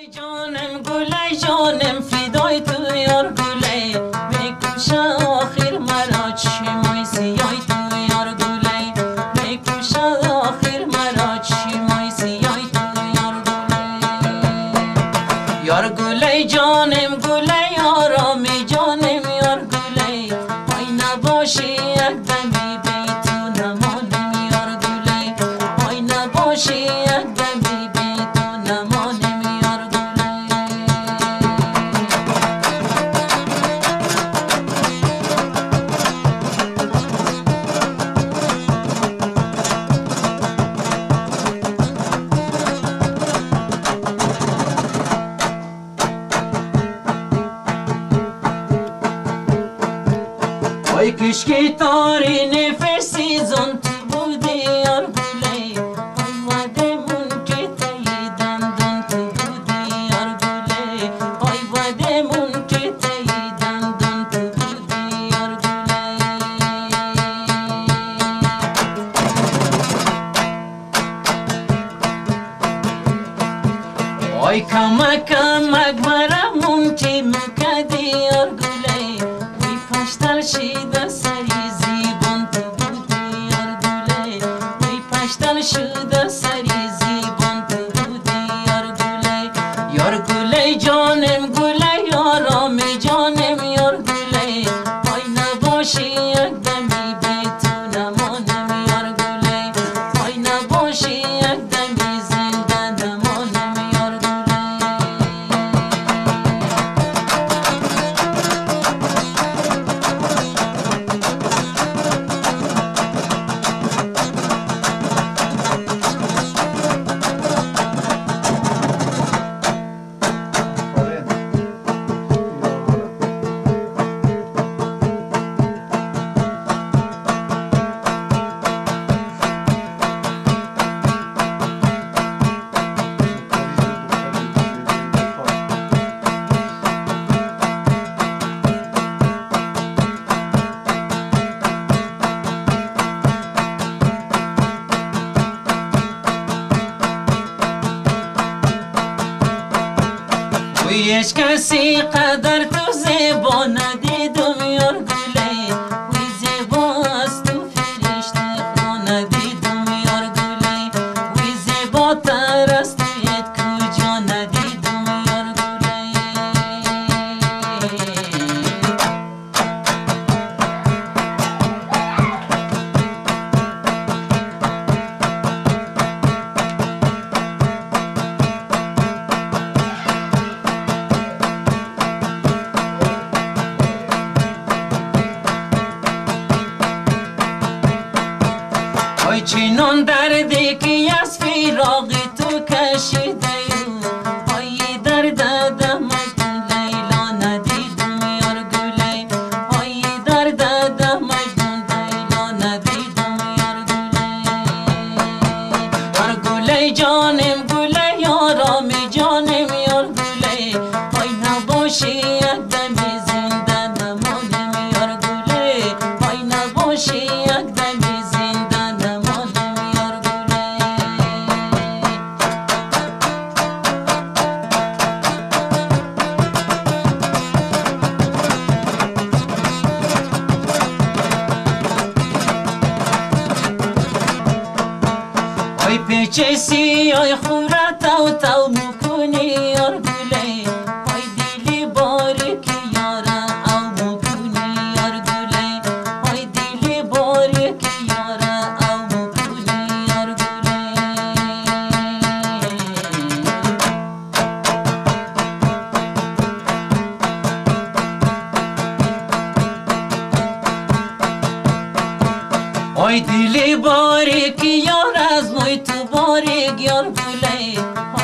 جانم گله جانم فدای تو یار گله میکشه آخر مرا چشمای سیای تو یار گله میکشه آخر مرا چشمای سیای تو یار گله جانم گله آرامی جانم یار گله پای نباشی یک دمی بی تو نمانم یار گله پای نباشی یک دمی بی تو نمانم یار گله ای کشکی تاری نفسی زن تو بودی یار گله ای ودمون که تیدن دن تو بودی یار گله ای ودمون که تیدن دن تو بودی یار گله ای کمک مرمون که مکدی یار گله وی پشتر شده سری زیبان تو بودی یار گله وی پشتر شده سری زیبان تو بودی یار گله جانم گله یارامی جانم یار گله پای نباشی یک دمی بی تو نمانم یار گله پای نباشی یک دمی زنده نمانم یار گله ویش کسی قدر تو زیبا ندیدم یار گله وی زیبا از تو فرشته خدا ندیدم یار گله وی زیبا تر از تو یک کجا ندیدم یار گله ای چنان دردی که از فراق تو کشیده ای درد دم لیلا ندیدم یار گله ای درد دم لیلا ندیدم یار گله جانم گله یارامی جانم یار گله ای نباشی یک دمی زنده نمانم یار گله ای نباشی یک دمی زنده نمانم یار گله ای پیچه سیای خورت او تو مکنی یار گله ای دلی باریک یارا او مکنی یار گله ای دلی باریک یارا او مکنی یار گله ای دلی باریک یار از موی تو باریک یار گله